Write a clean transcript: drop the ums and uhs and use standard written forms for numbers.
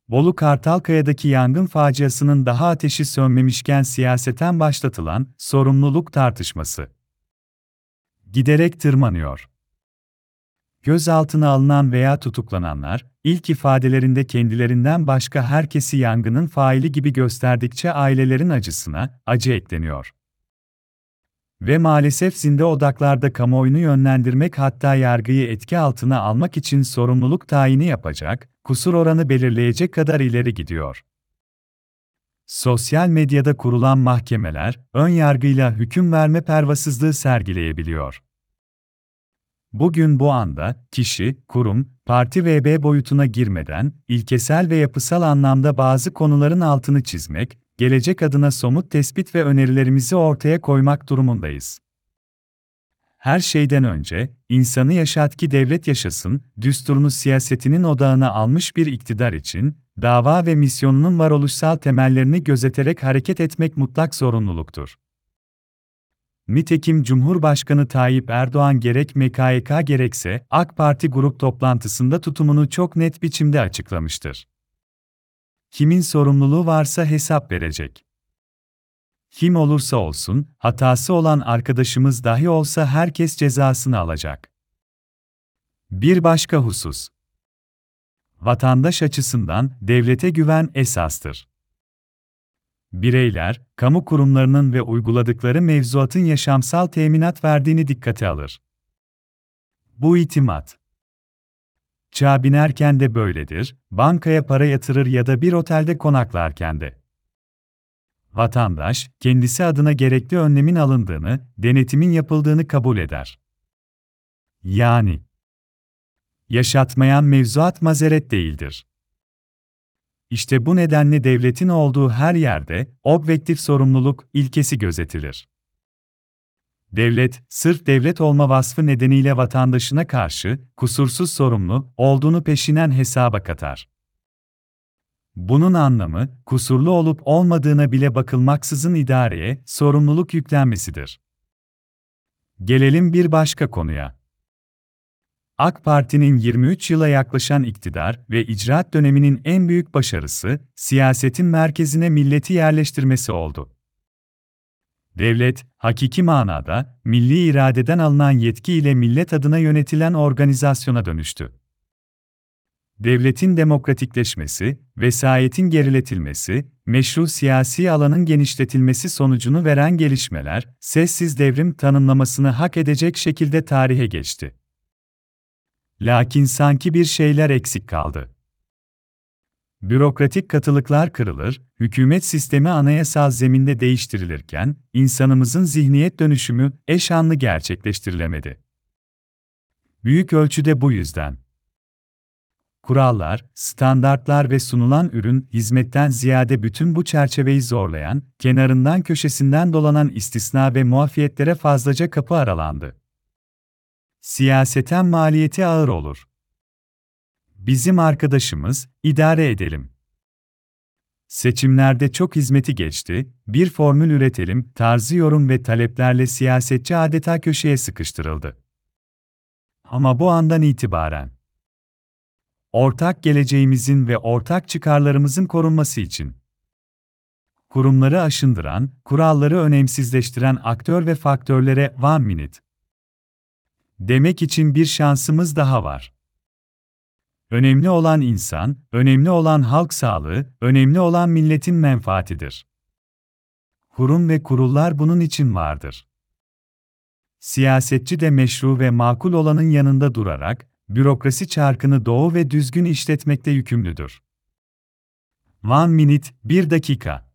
Bolu Kartalkaya'daki yangın faciasının daha ateşi sönmemişken siyaseten başlatılan sorumluluk tartışması giderek tırmanıyor. Gözaltına alınan veya tutuklananlar, ilk ifadelerinde kendilerinden başka herkesi yangının faili gibi gösterdikçe ailelerin acısına acı ekleniyor. Ve maalesef zinde odaklarda kamuoyunu yönlendirmek hatta yargıyı etki altına almak için sorumluluk tayini yapacak, kusur oranı belirleyecek kadar ileri gidiyor. Sosyal medyada kurulan mahkemeler, ön yargıyla hüküm verme pervasızlığı sergileyebiliyor. Bugün bu anda, kişi, kurum, parti vb boyutuna girmeden, ilkesel ve yapısal anlamda bazı konuların altını çizmek, gelecek adına somut tespit ve önerilerimizi ortaya koymak durumundayız. Her şeyden önce, insanı yaşat ki devlet yaşasın, düsturunu siyasetinin odağına almış bir iktidar için, dava ve misyonunun varoluşsal temellerini gözeterek hareket etmek mutlak zorunluluktur. Nitekim Cumhurbaşkanı Tayyip Erdoğan gerek MKYK gerekse AK Parti grup toplantısında tutumunu çok net biçimde açıklamıştır. Kimin sorumluluğu varsa hesap verecek. Kim olursa olsun, hatası olan arkadaşımız dahi olsa herkes cezasını alacak. Bir başka husus. Vatandaş açısından devlete güven esastır. Bireyler, kamu kurumlarının ve uyguladıkları mevzuatın yaşamsal teminat verdiğini dikkate alır. Bu itimat. Çağa binerken de böyledir, bankaya para yatırır ya da bir otelde konaklarken de. Vatandaş, kendisi adına gerekli önlemin alındığını, denetimin yapıldığını kabul eder. Yani, yaşatmayan mevzuat mazeret değildir. İşte bu nedenle devletin olduğu her yerde, objektif sorumluluk ilkesi gözetilir. Devlet, sırf devlet olma vasfı nedeniyle vatandaşına karşı, kusursuz sorumlu olduğunu peşinen hesaba katar. Bunun anlamı, kusurlu olup olmadığına bile bakılmaksızın idareye, sorumluluk yüklenmesidir. Gelelim bir başka konuya. AK Parti'nin 23 yıla yaklaşan iktidar ve icraat döneminin en büyük başarısı, siyasetin merkezine milleti yerleştirmesi oldu. Devlet, hakiki manada, milli iradeden alınan yetki ile millet adına yönetilen organizasyona dönüştü. Devletin demokratikleşmesi, vesayetin geriletilmesi, meşru siyasi alanın genişletilmesi sonucunu veren gelişmeler, sessiz devrim tanımlamasını hak edecek şekilde tarihe geçti. Lakin sanki bir şeyler eksik kaldı. Bürokratik katılıklar kırılır, hükümet sistemi anayasal zeminde değiştirilirken, insanımızın zihniyet dönüşümü eş anlı gerçekleştirilemedi. Büyük ölçüde bu yüzden. Kurallar, standartlar ve sunulan ürün, hizmetten ziyade bütün bu çerçeveyi zorlayan, kenarından köşesinden dolanan istisna ve muafiyetlere fazlaca kapı aralandı. Siyaseten maliyeti ağır olur. Bizim arkadaşımız, idare edelim. Seçimlerde çok hizmeti geçti, bir formül üretelim tarzı yorum ve taleplerle siyasetçi adeta köşeye sıkıştırıldı. Ama bu andan itibaren, ortak geleceğimizin ve ortak çıkarlarımızın korunması için, kurumları aşındıran, kuralları önemsizleştiren aktör ve faktörlere 1 minute demek için bir şansımız daha var. Önemli olan insan, önemli olan halk sağlığı, önemli olan milletin menfaatidir. Kurum ve kurullar bunun için vardır. Siyasetçi de meşru ve makul olanın yanında durarak, bürokrasi çarkını doğru ve düzgün işletmekte yükümlüdür. 1 minute, 1 dakika.